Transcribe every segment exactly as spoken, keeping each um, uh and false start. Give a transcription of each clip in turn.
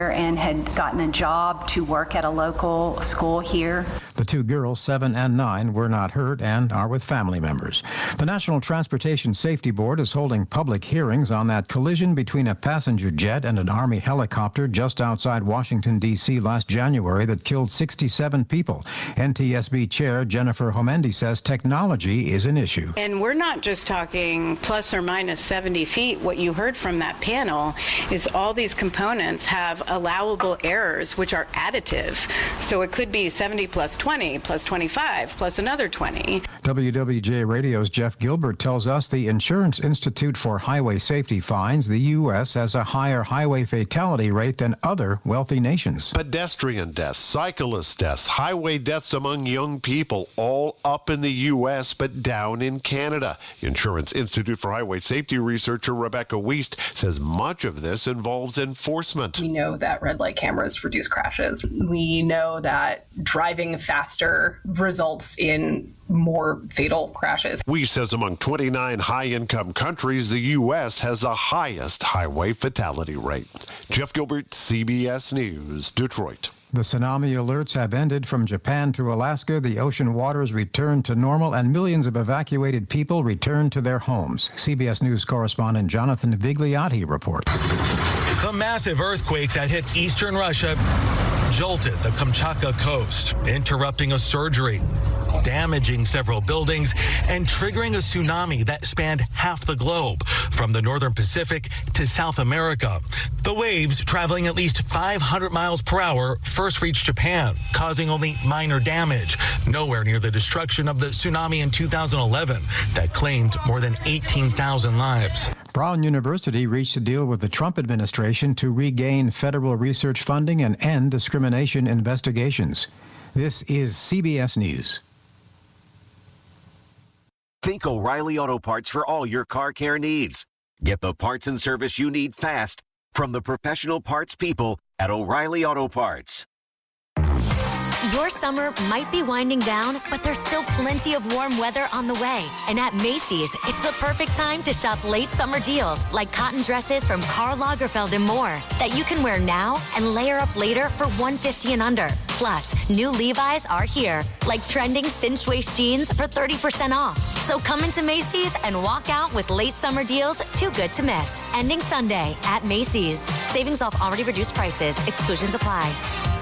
and had gotten a job to work at a local school here. The two girls, seven and nine, were not hurt and are with family members. The National Transportation Safety Board is holding public hearings on that collision between a passenger jet and an Army helicopter just outside Washington, D C last January that killed sixty-seven people. N T S B Chair Jennifer Homendy says technology is an issue. And we're not just talking plus or minus seventy feet. What you heard from that panel is all these components have allowable errors, which are additive. So it could be seventy plus twenty, plus twenty-five, plus another twenty. W W J Radio's Jeff Gilbert tells us the Insurance Institute for Highway Safety finds the U S has a higher highway fatality rate than other wealthy nations. Pedestrian deaths, cyclist deaths, highway deaths among young people, all up in the U S but down in Canada. Insurance Institute for Highway Safety researcher Rebecca Wiest says much of this involves enforcement. We know that red light cameras reduce crashes. We know that driving faster results in more fatal crashes. Wiest says among twenty-nine high-income countries, the U S has the highest highway fatality rate. Jeff Gilbert, C B S News, Detroit. The tsunami alerts have ended from Japan to Alaska. The ocean waters returned to normal, and millions of evacuated people returned to their homes. C B S News correspondent Jonathan Vigliotti reports. The massive earthquake that hit eastern Russia jolted the Kamchatka coast, interrupting a surgery, damaging several buildings, and triggering a tsunami that spanned half the globe, from the northern Pacific to South America. The waves, traveling at least five hundred miles per hour, first reached Japan, causing only minor damage, nowhere near the destruction of the tsunami in two thousand eleven that claimed more than eighteen thousand lives. Brown University reached a deal with the Trump administration to regain federal research funding and end discrimination investigations. This is C B S News. Think O'Reilly Auto Parts for all your car care needs. Get the parts and service you need fast from the professional parts people at O'Reilly Auto Parts. Your summer might be winding down, but there's still plenty of warm weather on the way. And at Macy's, it's the perfect time to shop late summer deals like cotton dresses from Karl Lagerfeld and more that you can wear now and layer up later for one hundred fifty dollars and under. Plus, new Levi's are here, like trending cinched waist jeans for thirty percent off. So come into Macy's and walk out with late summer deals too good to miss. Ending Sunday at Macy's. Savings off already reduced prices. Exclusions apply.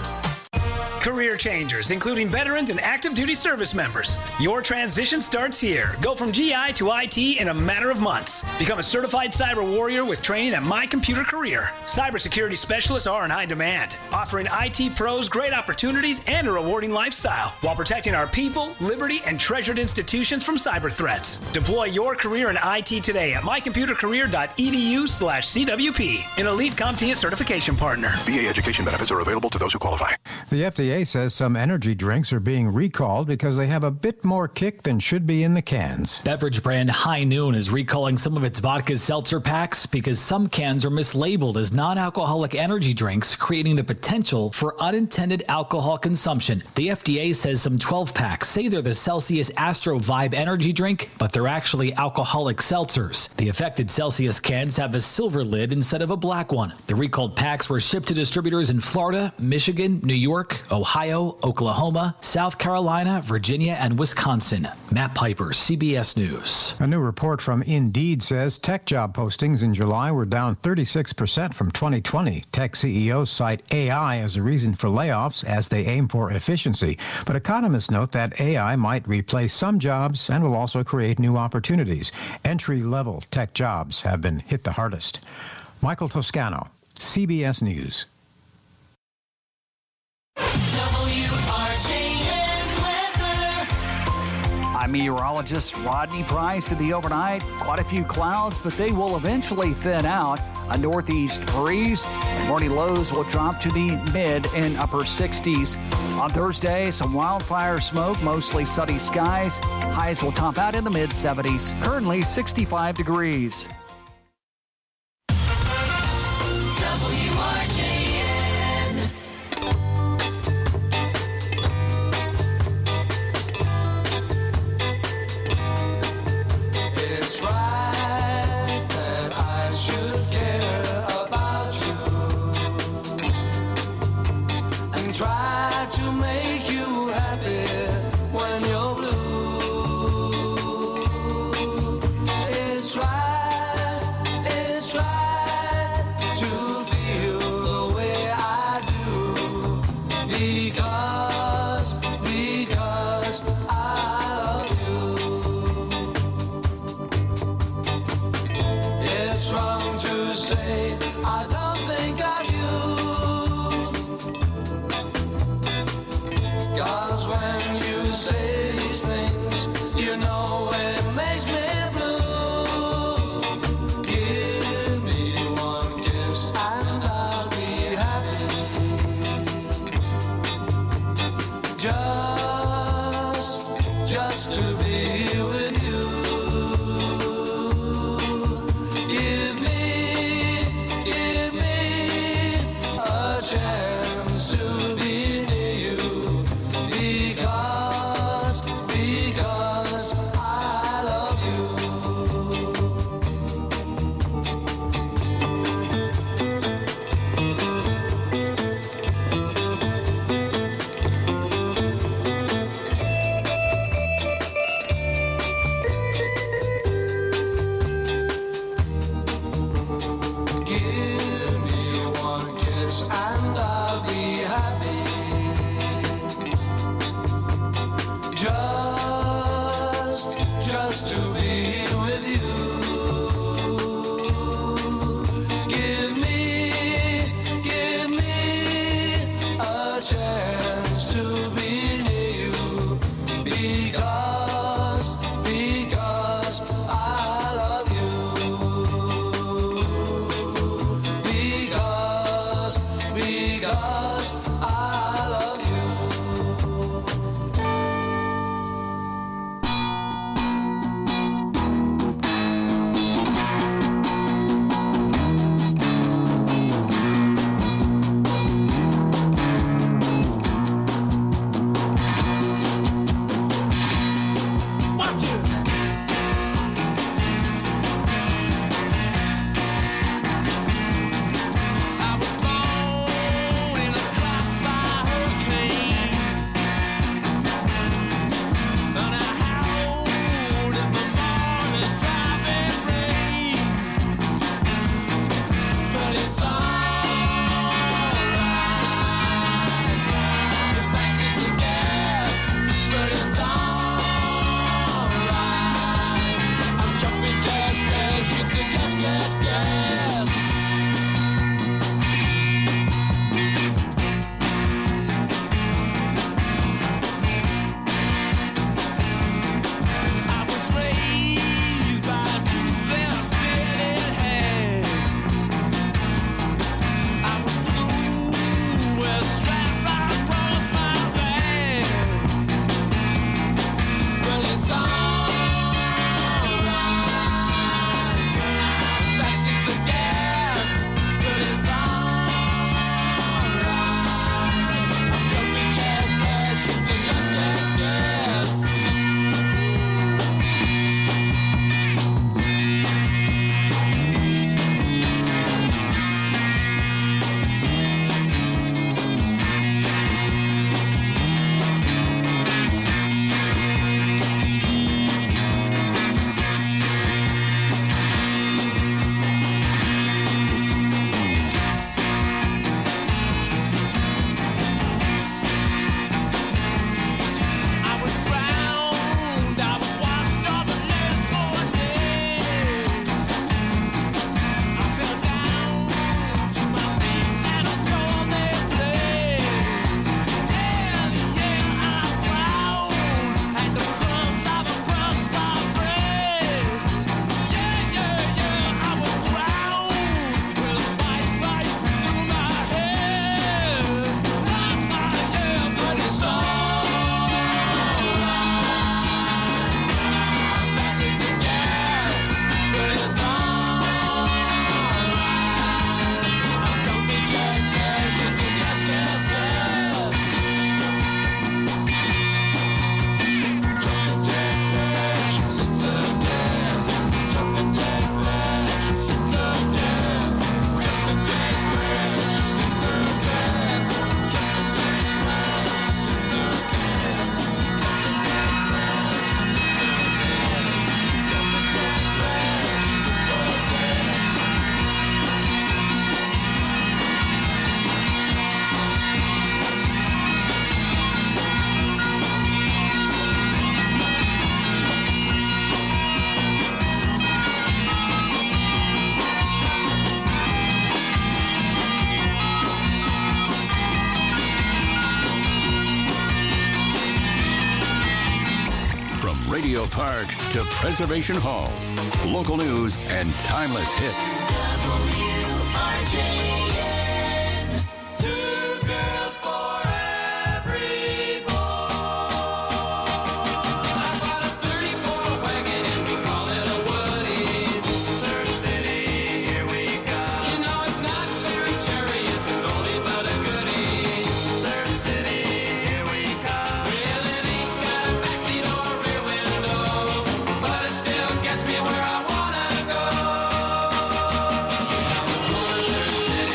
Career changers, including veterans and active duty service members. Your transition starts here. Go from G I to I T in a matter of months. Become a certified cyber warrior with training at My Computer Career. Cybersecurity specialists are in high demand, offering I T pros great opportunities and a rewarding lifestyle while protecting our people, liberty, and treasured institutions from cyber threats. Deploy your career in I T today at mycomputercareer.edu slash CWP, an elite CompTIA certification partner. V A education benefits are available to those who qualify. The F D A says some energy drinks are being recalled because they have a bit more kick than should be in the cans. Beverage brand High Noon is recalling some of its vodka seltzer packs because some cans are mislabeled as non-alcoholic energy drinks, creating the potential for unintended alcohol consumption. The F D A says some twelve packs say they're the Celsius Astro Vibe energy drink, but they're actually alcoholic seltzers. The affected Celsius cans have a silver lid instead of a black one. The recalled packs were shipped to distributors in Florida, Michigan, New York, Ohio, Oklahoma, South Carolina, Virginia, and Wisconsin. Matt Piper, C B S News. A new report from Indeed says tech job postings in July were down thirty-six percent from twenty twenty. Tech C E Os cite A I as a reason for layoffs as they aim for efficiency. But economists note that A I might replace some jobs and will also create new opportunities. Entry-level tech jobs have been hit the hardest. Michael Toscano, C B S News. I'm meteorologist Rodney Price. In the overnight, quite a few clouds, but they will eventually thin out. A northeast breeze, and morning lows will drop to the mid and upper sixties. On Thursday, some wildfire smoke, mostly sunny skies. Highs will top out in the mid seventies. Currently sixty-five degrees. can try to make you happy when you're blue. It's right, it's right to feel the way I do, because, because I love you. It's wrong to say I don't think of you, 'cause when you say these things, you know it makes me blue. Give me one kiss and I'll be happy. Just, just to be with you. Give me, give me a chance to be near you, because, because I love you. Give me one kiss and I'll be happy. Just, just to be with you. Give me, give me a chance to be near you, because, because I love you. Because, because I love you. I was born in a dry spot. Memorial Park to Preservation Hall. Local news and timeless hits. W R J N. Two girls for every boy. I bought a thirty-four wagon and we call it a Woody. Surf City, here we go. You know it's not very cherry, it's an oldie but a goodie. Surf City, here we go. Well, it ain't got a backseat or a rear window, but it still gets me where I wanna go. You know, Surf City.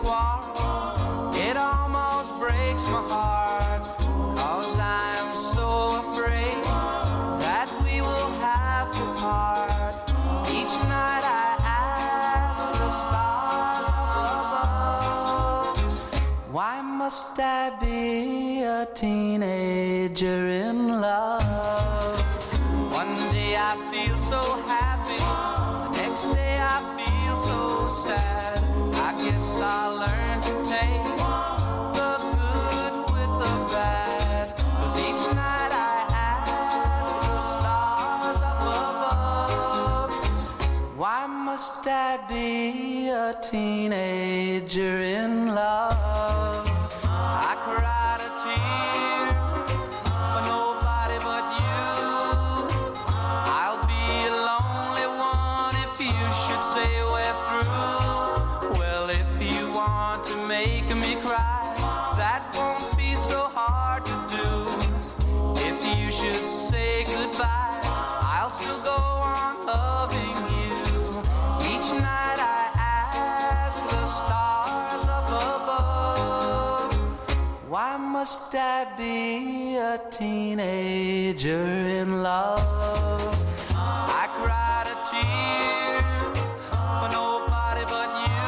quarrel. It almost breaks my heart, 'cause I'm so afraid that we will have to part. Each night I ask the stars up above, why must I be a teenager in love? One day I feel so happy, the next day I feel so sad. I guess I'll learn to take the good with the bad, 'cause each night I ask the stars up above, why must I be a teenager in love? I cried a tear for nobody but you. I'll be a lonely one if you should say we're through. Well, if you want to make me cry, that won't be so hard to do. If you should say goodbye, I'll still go on loving you. Each night I ask the stars up above, why must I be a teenager in love? I cried a tear for nobody but you.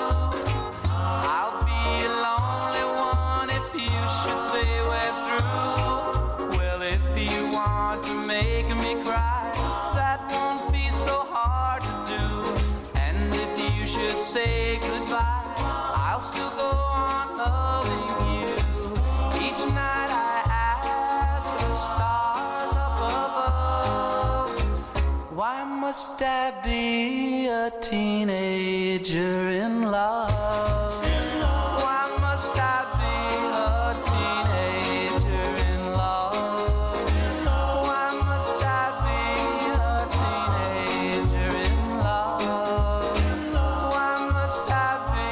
I'll be a lonely one if you should say we're through. Well, if you want to make me cry, that won't be so hard to do. And if you should say goodbye, I'll still go on loving you. Each night I ask the stars up above, why must I be a teenager in love? Why must I be a teenager in love? Why must I be a teenager in love? Why must I be?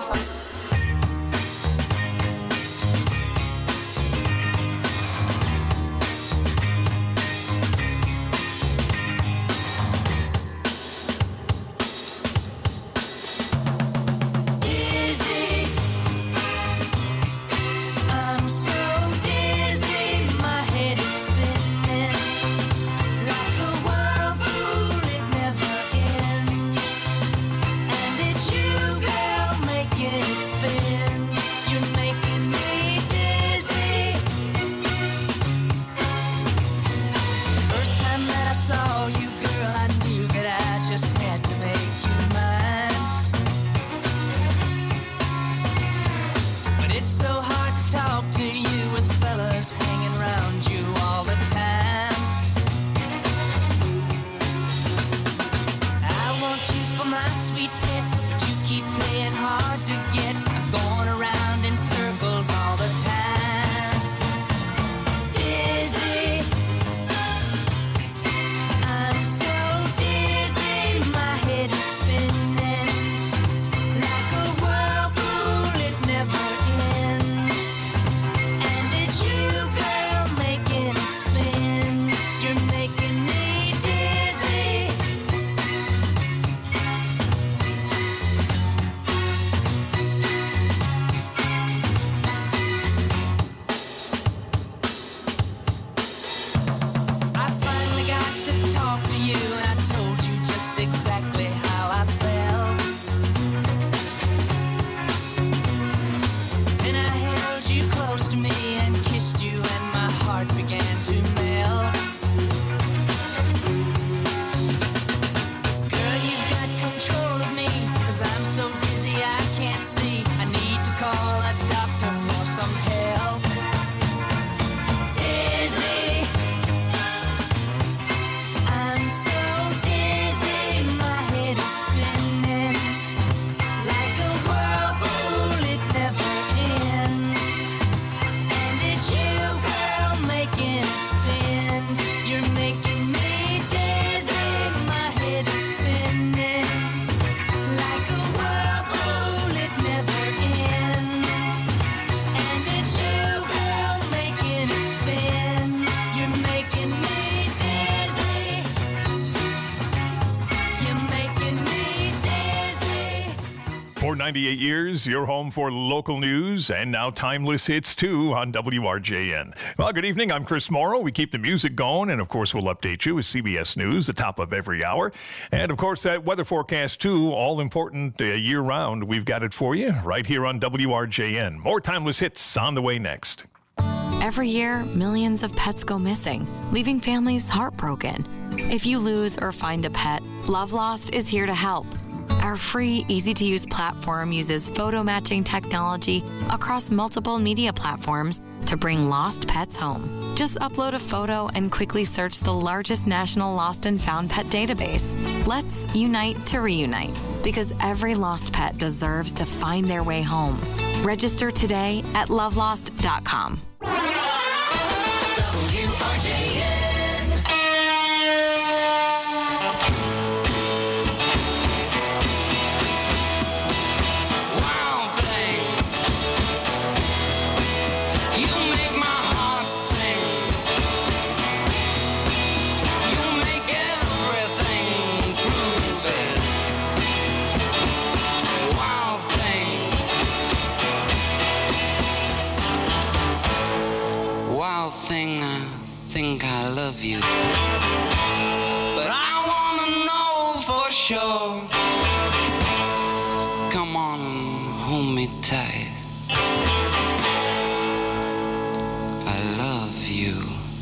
Dizzy, I'm so dizzy, my head is spinning like a whirlpool, it never ends. And it's you, girl, making it spin. You're making me dizzy. First time that I saw you, girl, I knew that I just had to make you mine. But it's so hard to talk to you with fellas hanging around you all the time. I want you for my sweet pet, but you keep playing hard to get. I'm going around in circles all the time. Dizzy, I'm so dizzy, my head is spinning like a whirlpool, it never ends. And it's you, girl, making it spin. You're making me dizzy. I finally got to talk to you, and I told you just exactly how I felt. Then I held you close to me and kissed you, and my heart began to melt. Girl, you've got control of me, 'cause I'm so dizzy I can't see. I need to call a doctor for some help. Dizzy, I'm so dizzy, my head is spinning like a whirlpool, it never ends. And it's you, girl, making it spin. You're making me dizzy, my head is spinning like a whirlpool, it never ends. For ninety-eight years, your home for local news and now timeless hits too on W R J N. Well, good evening. I'm Chris Morrow. We keep the music going, and of course, we'll update you with C B S News at the top of every hour. And of course, that weather forecast too, all important uh, year round. We've got it for you right here on W R J N. More timeless hits on the way next. Every year, millions of pets go missing, leaving families heartbroken. If you lose or find a pet, Love Lost is here to help. Our free, easy-to-use platform uses photo matching technology across multiple media platforms to bring lost pets home. Just upload a photo and quickly search the largest national lost and found pet database. Let's unite to reunite, because every lost pet deserves to find their way home. Register today at love lost dot com. W R J N. Thing, I think I love you, but I wanna know for sure. So come on and hold me tight. I love you.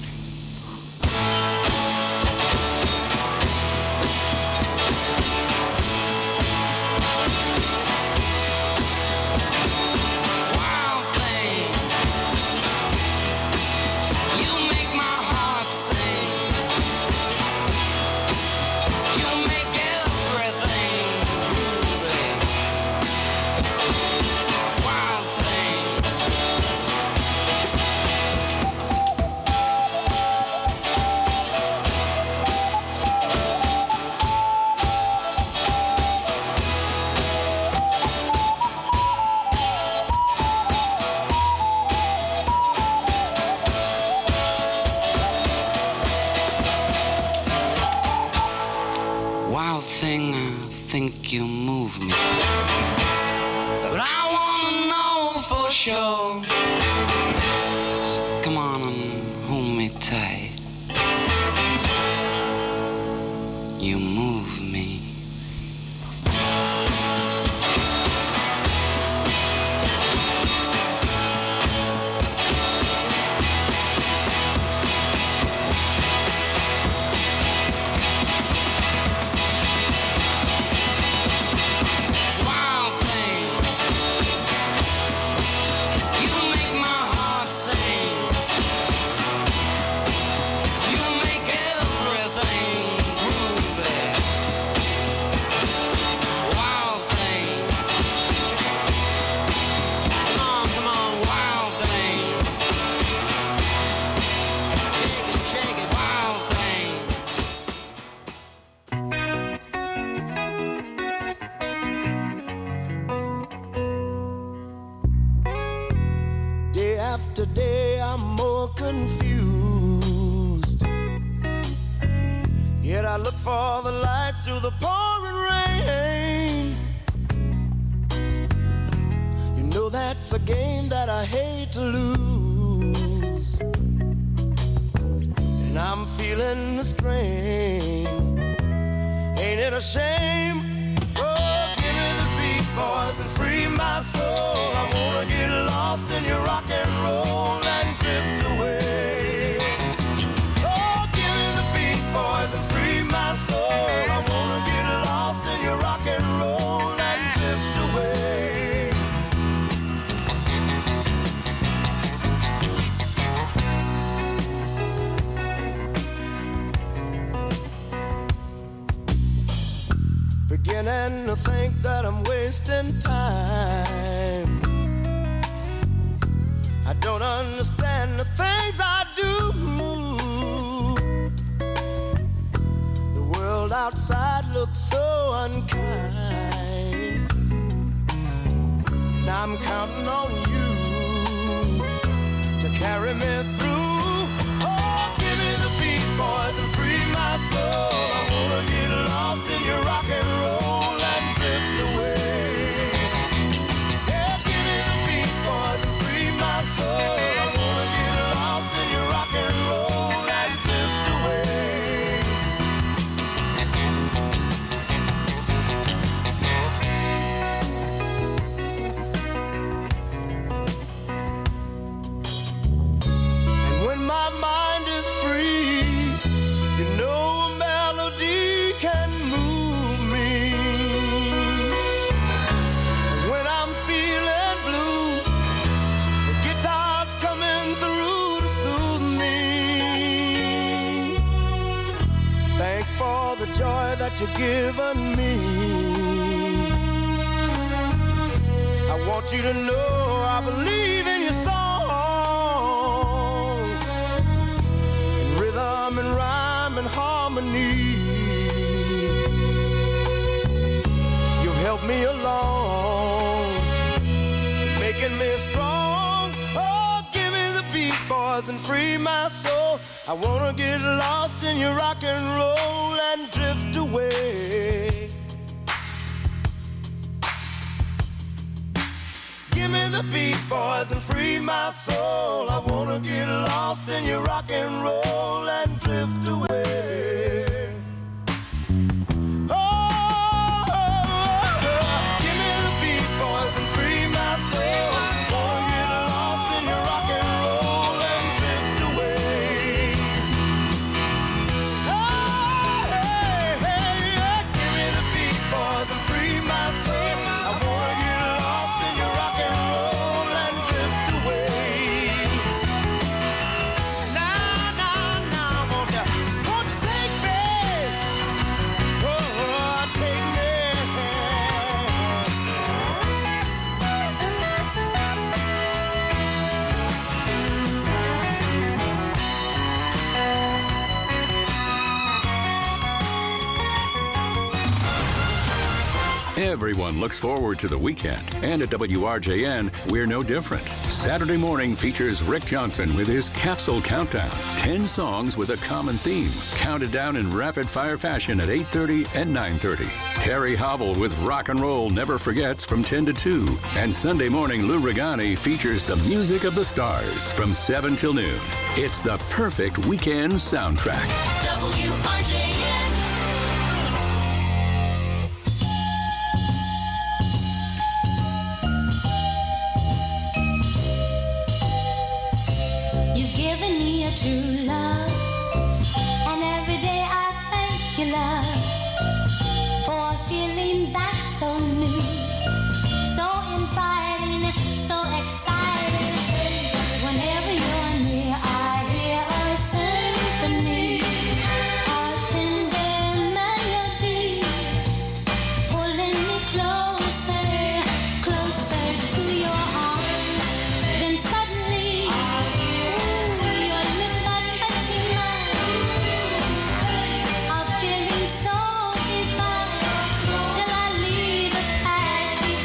You move me, but I wanna know for sure. So come on and hold me tight. You move me. Today I'm more confused, yet I look for the light through the pouring rain. You know that's a game that I hate to lose, and I'm feeling the strain. Ain't it a shame? Oh, give me the beat, boys, and free my soul. I wanna get lost in your rock and roll and drift away. Oh, give me the beat, boys, and free my soul. I wanna get lost in your rock and roll and drift away. Beginning to think that I'm wasting time. I don't understand the things I do. The world outside looks so unkind, and I'm counting on you to carry me through. Oh, give me the beat, boys, and free my soul. I wanna get lost in your rock and roll and drift away. that you've given me. I want you to know I believe in your song, in rhythm and rhyme and harmony. You've helped me along, making me strong. Oh, give me the beat, boys, and free my soul. I wanna get lost in your rock and roll and drift away. Give me the beat, boys, and free my soul. I wanna get lost in your rock and roll and drift away. Oh, oh, oh, oh. Give me the beat, boys, and free my soul. Wanna get lost in your rock and roll and drift away. Oh, hey, hey, yeah. Give me the beat, boys, and free my soul. I wanna get lost in your rock and roll and drift away. Now, now, now, won't you, won't you take me? Oh, take me. Everyone looks forward to the weekend, and at W R J N, we're no different. Saturday morning features Rick Johnson with his Capsule Countdown. Ten songs with a common theme, counted down in rapid-fire fashion at eight thirty and nine thirty. Terry Hobble with Rock and Roll Never Forgets from ten to two. And Sunday morning, Lou Regani features the music of the stars from seven till noon. It's the perfect weekend soundtrack. W R J N. You've given me a true love, and every day I thank you, love, for a feeling that's so new, so inviting, so exciting. Whenever you're near, I hear a symphony, a tender melody, pulling me closer, closer to your arms. Then suddenly, your lips are touching mine, a feeling so divine, till I leave the past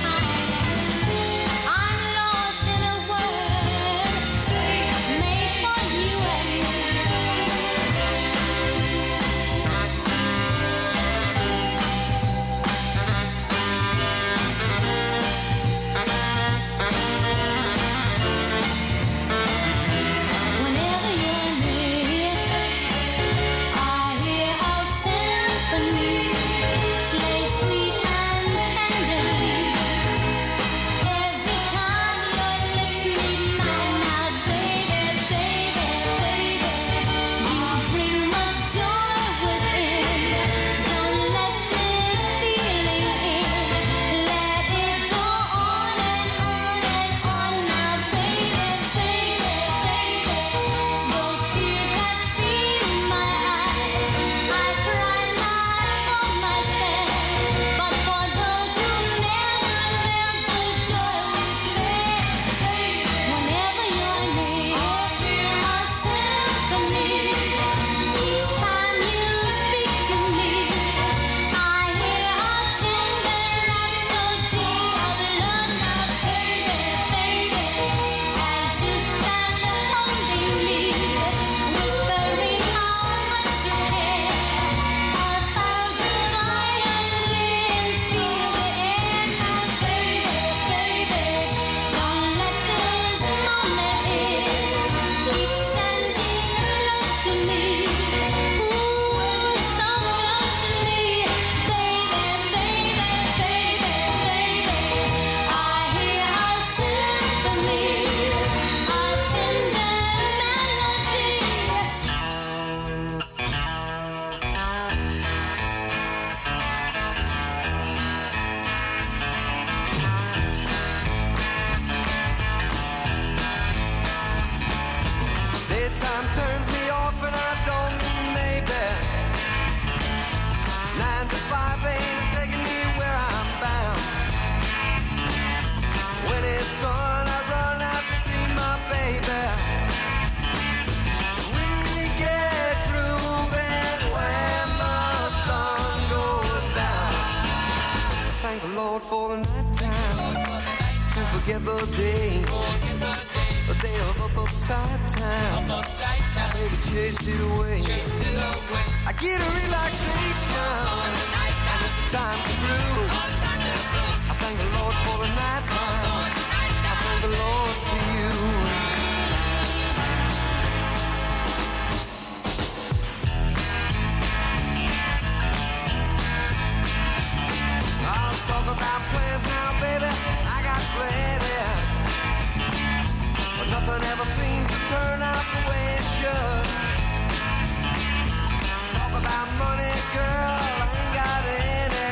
night time. To forget the day. The day of up upside down. Baby, chase it away. I get a relaxation. And it's time to groove. I thank the Lord for the night time. I thank the Lord for you. I'll talk about plans now, baby. I got plans. But nothing ever seems to turn out the way it should. Talk about money, girl, I ain't got any.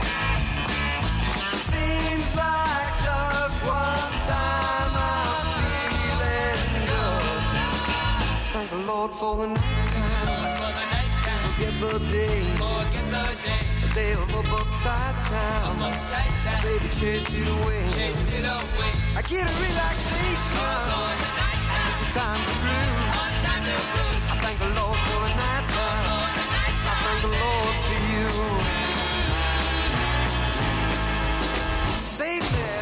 Seems like just one time I'm feeling good. Thank the Lord for the night time. Forget the day. The day of up upside down. Baby, chase it away. I get a relaxation. And it's a time to groove. I thank the Lord for the night time. I thank the Lord for you. Save me.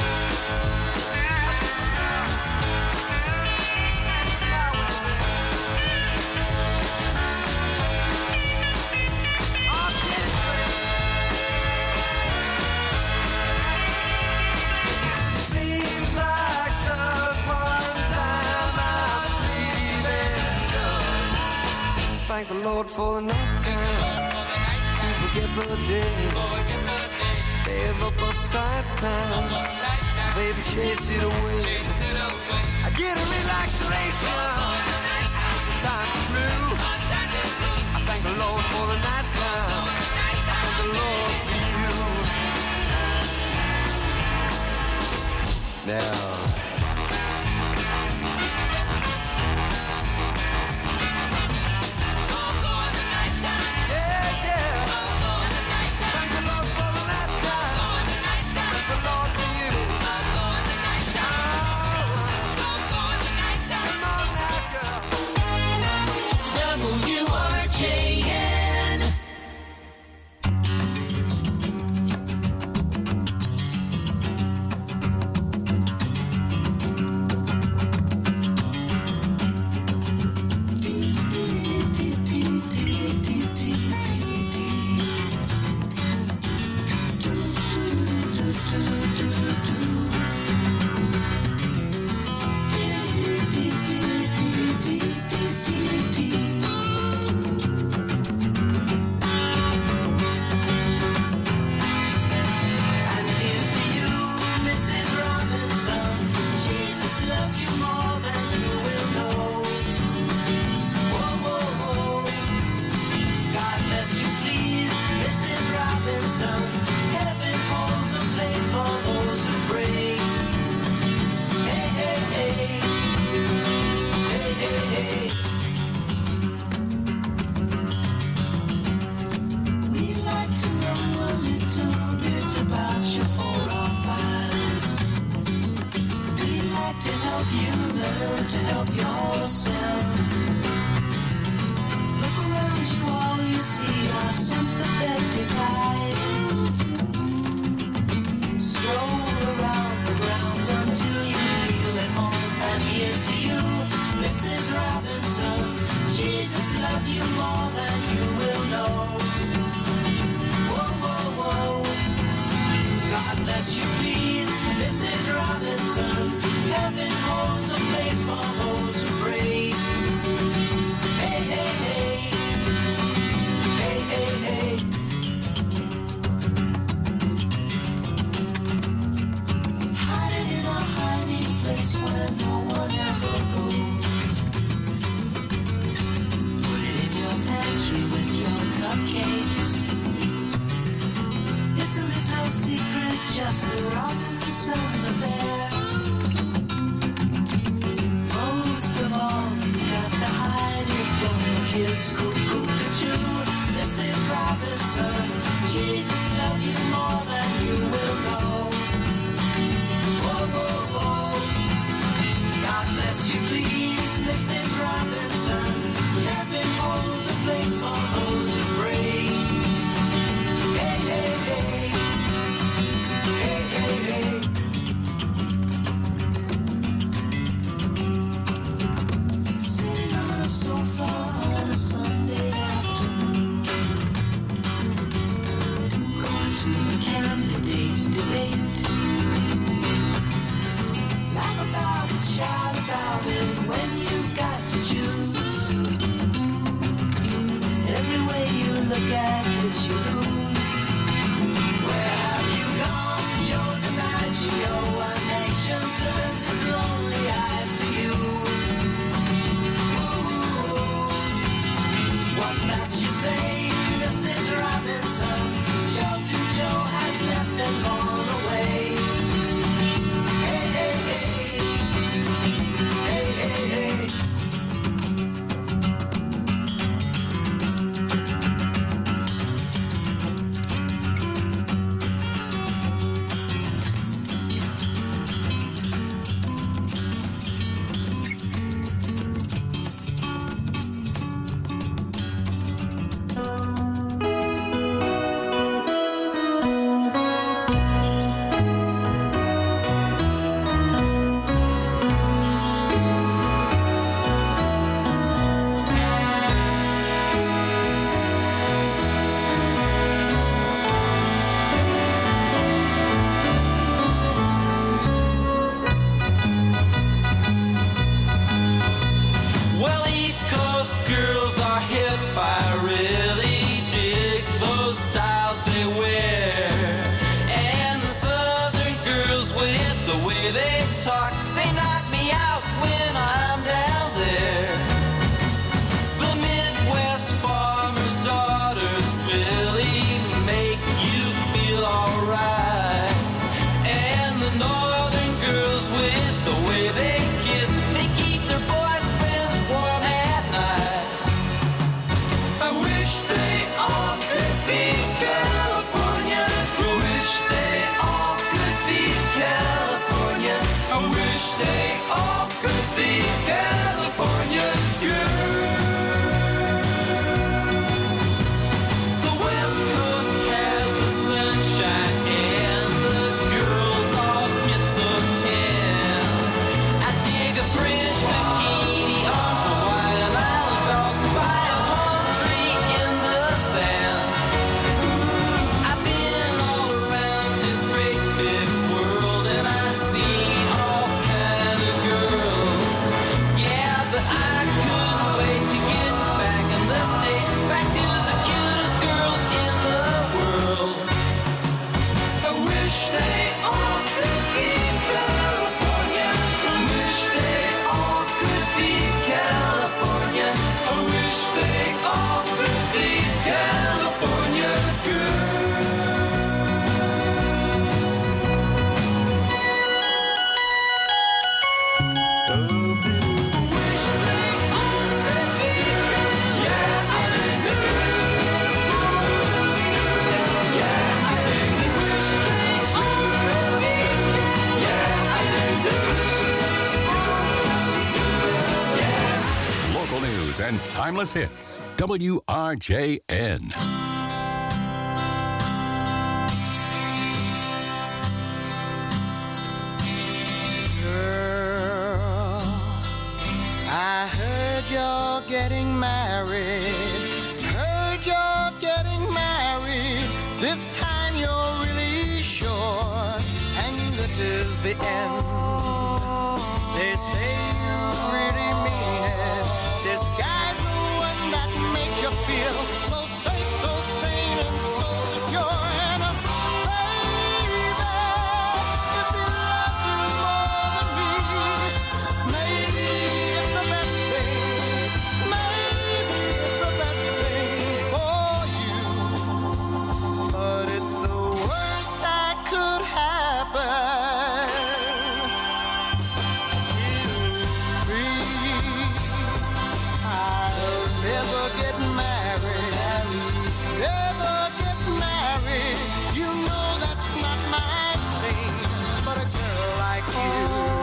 Seems like just one time I'm feeling good. Thank the Lord for the night time. To forget the day. Day of up upside down. Baby, chase it away. I get a relaxation. It's a time to groove. I thank the Lord for the night time. I thank the Lord for you. Now. W R J N. And here's to you, Missus Robinson. Jesus loves you more than you will know. Whoa, whoa, whoa. God bless you, please, Missus Robinson. Heaven holds a place for those who pray. Hey, hey, hey. Hey, hey, hey. We like to know a little bit about you for our files. We like to help you learn to help yourself. Look around you, all you see are sympathetic eyes. Stroll around the grounds until you feel at home. And here's to you, Missus Robinson. Jesus loves you more than you will know. Whoa, whoa, whoa. God bless you, please, Missus Robinson. Heaven holds a place for those who pray. Hey, hey, hey. Hey, hey, hey. Hiding in a hiding place where no one ever goes. Put it in your pantry with your cupcakes. It's a little secret, just the Robinsons affair. Most of all, you have to hide it from the kids. Cuckoo-cuckoo, this is Robinson. Jesus loves you more than you will know. Whoa, whoa, whoa. God bless you, please, Missus Robinson. Heaven holds a place for those who pray. Hey, hey, hey. Hey, hey, with the way they talk. They knock me out when I'm down there. The Midwest farmers' daughters really make you feel alright. And the northern girls with the way they kiss, they keep their boyfriends warm at night. I wish they all could be California. I wish they all could be California. I wish they all could be California girls. The West Coast has the sunshine and the girls all get so tan. I dig a French bikini on Hawaiian Island dolls by a palm tree in the sand. I've been all around this great big world and I've seen all kind of girls. Yeah, but I couldn't wait to get back in the States, back to the cutest girls in the world. I wish they all could be California. I wish they all could be California. I wish they all could be California Local news and timeless hits. W R J N. Girl, I heard you're getting married. Heard you're getting married. This time you're really sure. And this is the end. They say you really mean it. This guy's the one that makes you feel so safe, so sane, and so secure. And uh, baby, if he loves you more than me, maybe it's the best thing. Maybe it's the best thing for you. But it's the worst that could happen. I'll never get married. Never get married. You know that's not my scene. But a girl like you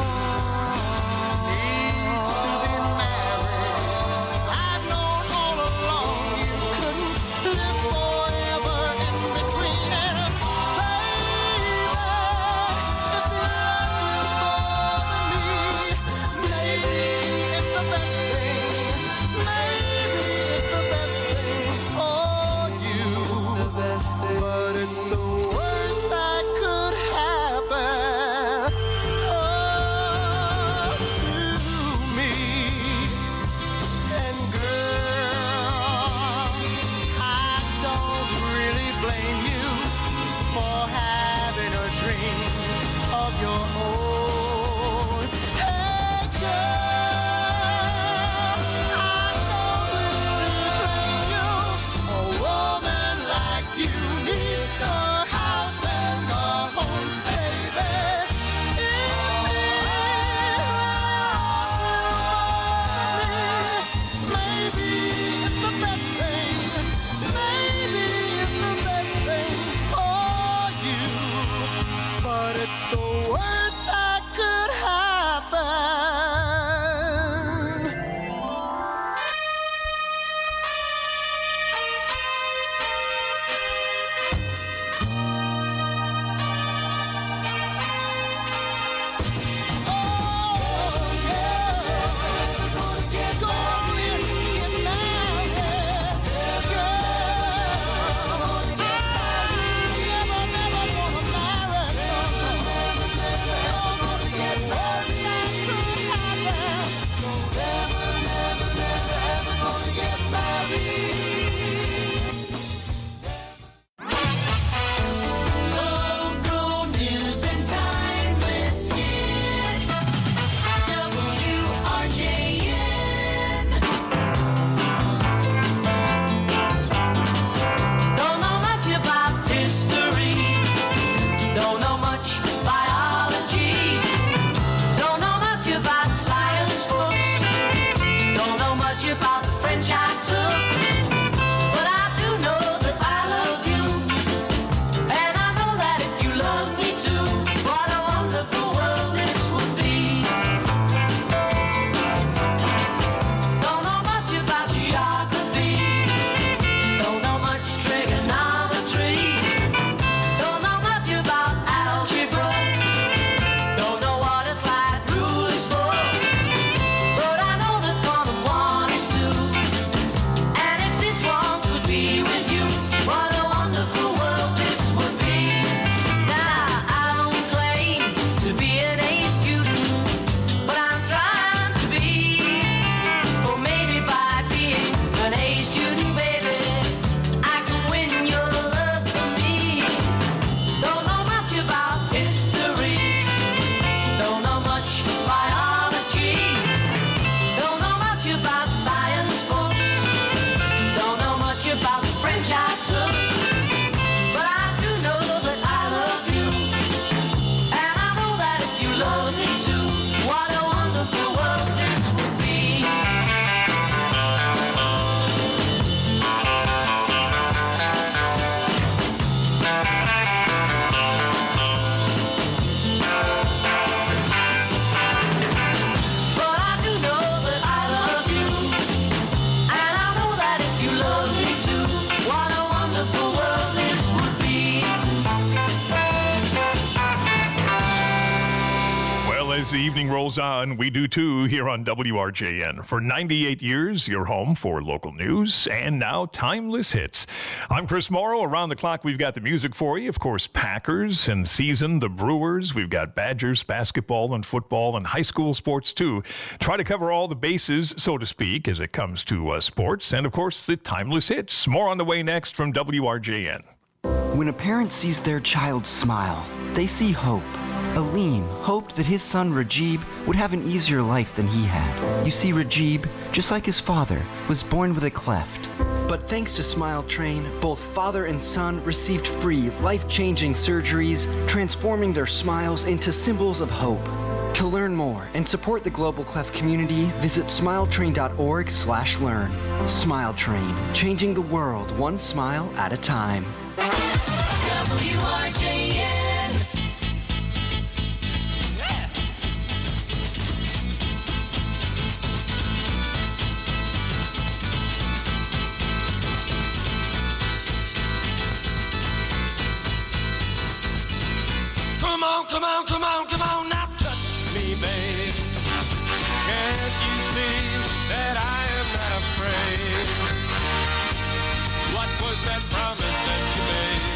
needs to be married. I've known all along you couldn't live forever in between. And uh, baby, if he loves you more than me, maybe it's the best thing. Maybe it's the best thing for you. But it's the worst that could happen oh, to me. And girl, I don't really blame you for having a dream of your own. Hey girl, I don't really blame you. A woman like you needs a house and a home, baby. If you love me, maybe it's the best thing. Maybe it's the best thing for you. But it's the worst that could happen. Never, never gonna marry. as the evening rolls on, we do too here on W R J N. For ninety-eight years, your home for local news and now timeless hits. I'm Chris Morrow. Around the clock, we've got the music for you. Of course, Packers and season, the Brewers. We've got Badgers, basketball and football and high school sports too. Try to cover all the bases, so to speak, as it comes to uh, sports. And of course, the timeless hits. More on the way next from W R J N. When a parent sees their child smile, they see hope. Aleem hoped that his son Rajib would have an easier life than he had. You see, Rajib, just like his father, was born with a cleft. But thanks to Smile Train, both father and son received free, life-changing surgeries, transforming their smiles into symbols of hope. To learn more and support the Global Cleft community, visit smiletrain.org slash learn. Smile Train, changing the world one smile at a time. W R J N. Come on, come on, come on, come on, now touch me, babe. Can't you see that I am not afraid? What was that promise that you made?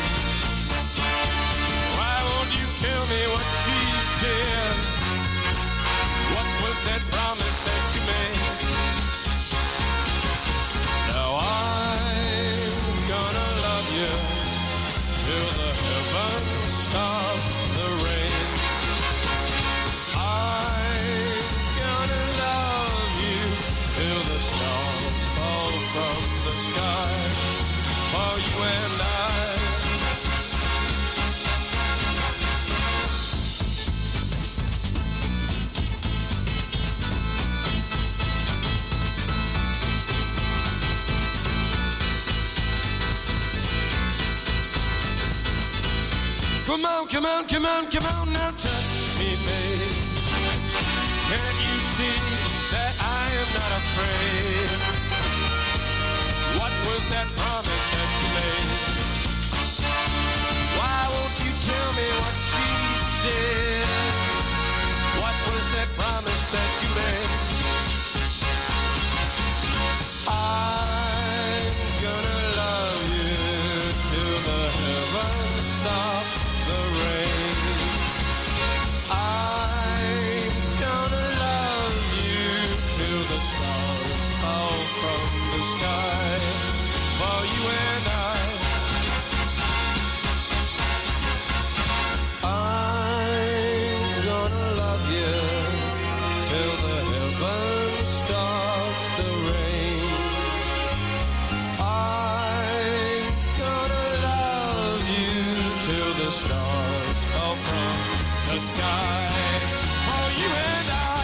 Why won't you tell me what she said? What was that promise that you made? Now I'm gonna love you till the heavens stop the rain. I'm gonna love you till the stars fall from the sky for you and I. Come on, come on, come on, come on, now touch me, babe. Can't you see that I am not afraid? What was that promise that you made? Why won't you tell me what she said? What was that promise that you made? I'm gonna love you till the heavens stop the rain. I'm gonna love you till the stars fall from the sky for you and I. I'm gonna love you till the heavens stop the rain. I'm gonna love you till the stars fall from the sky for you and I.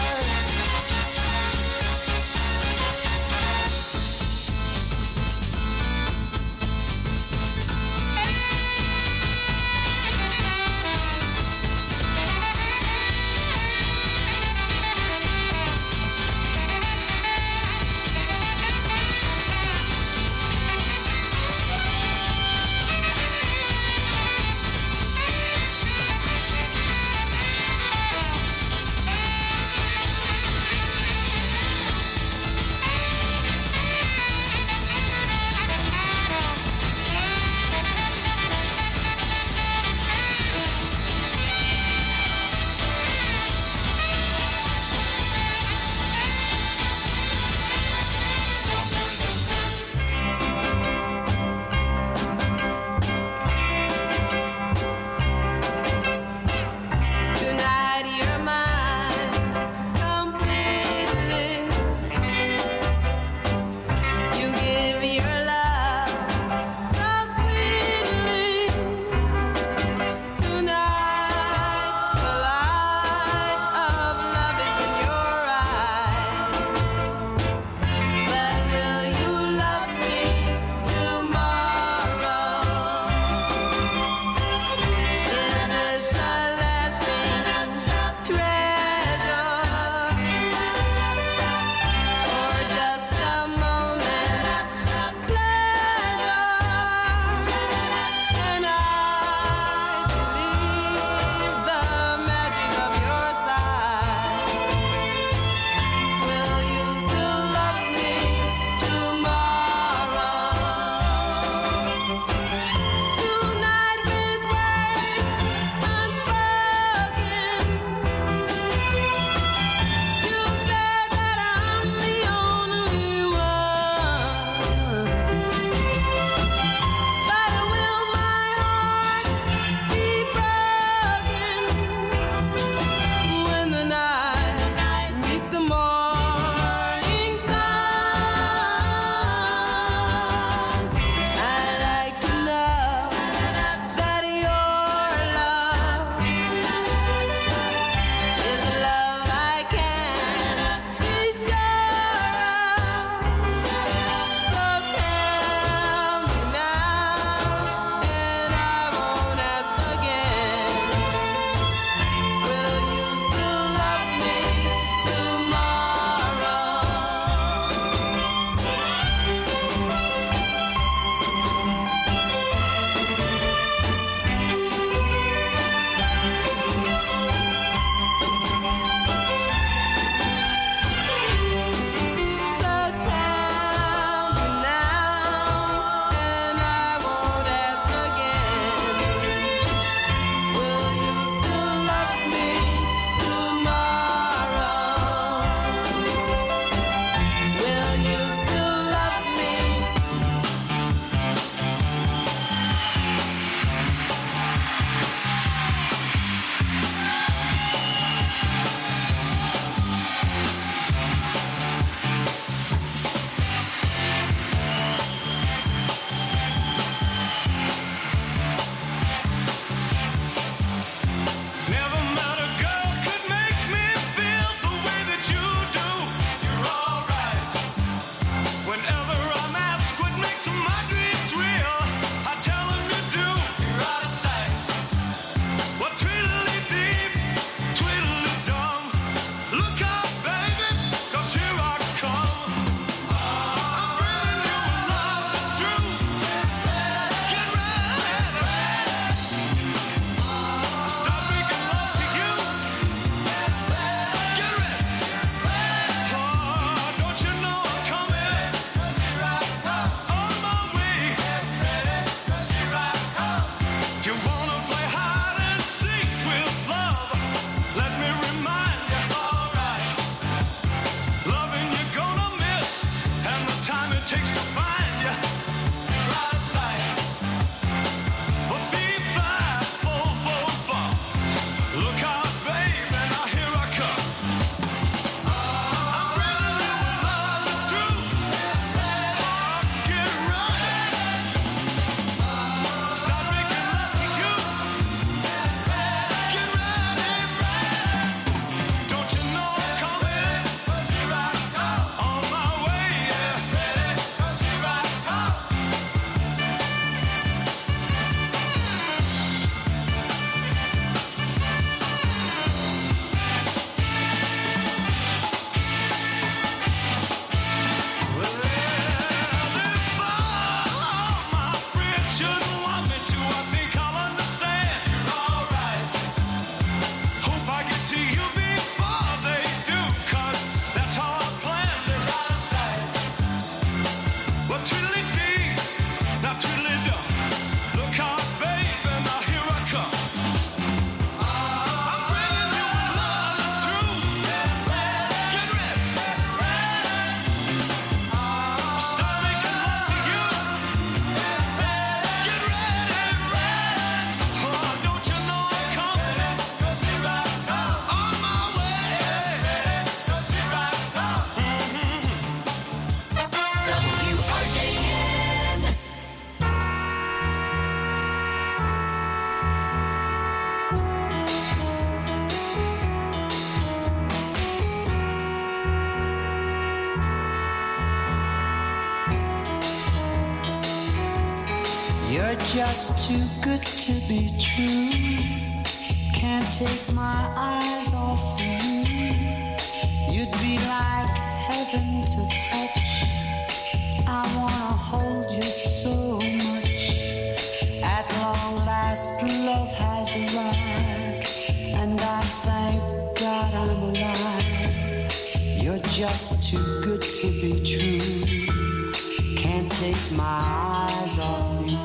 You're just too good to be true. Can't take my eyes off of you. You'd be like heaven to touch. I wanna hold you so much. At long last, love has arrived, and I thank God I'm alive. You're just too good to be true. Can't take my eyes off you.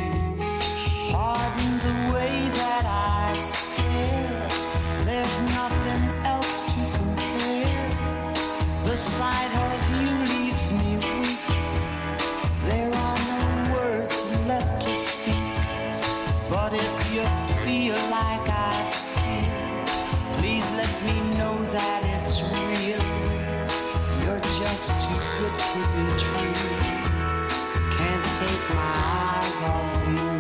Pardon the way that I stare. There's nothing else to compare. The sight of you leaves me weak. There are no words left to speak. But if you feel like I feel, please let me know that it's real. You're just too good to be true. Can't take my eyes off you.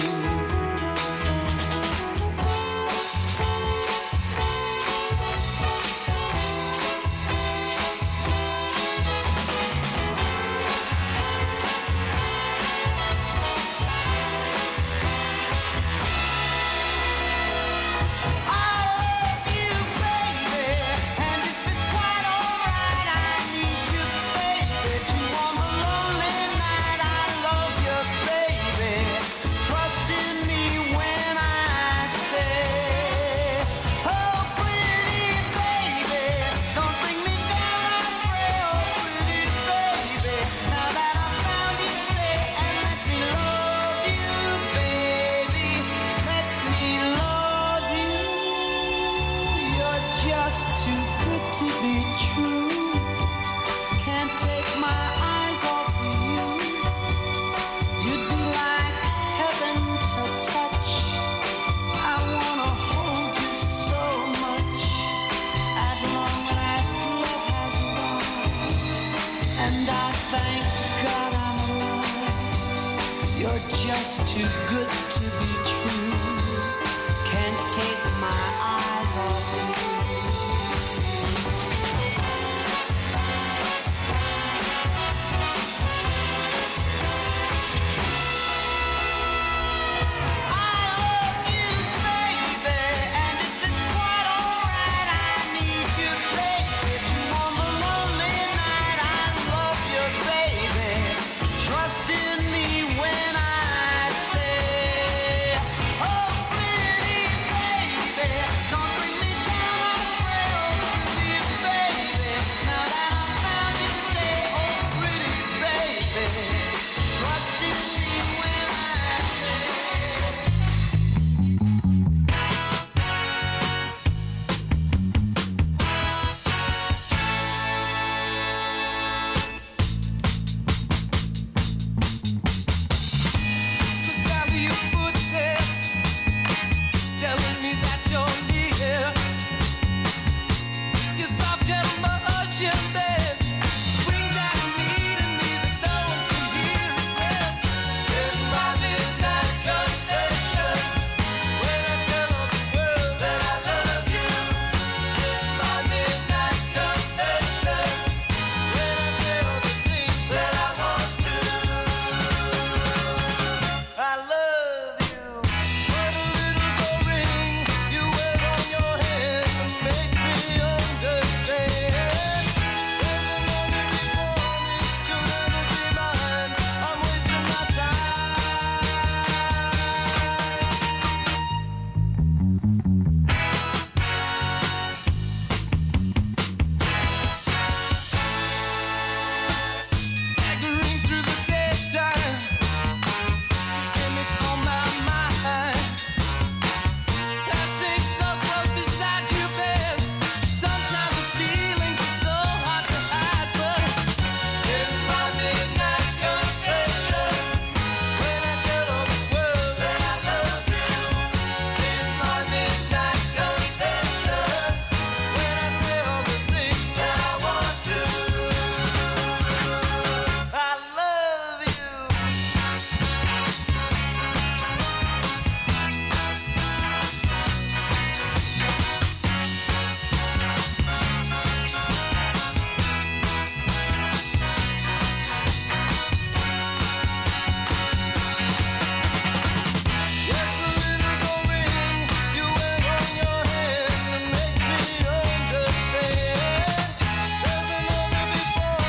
Just too good to be true. Can't take my eyes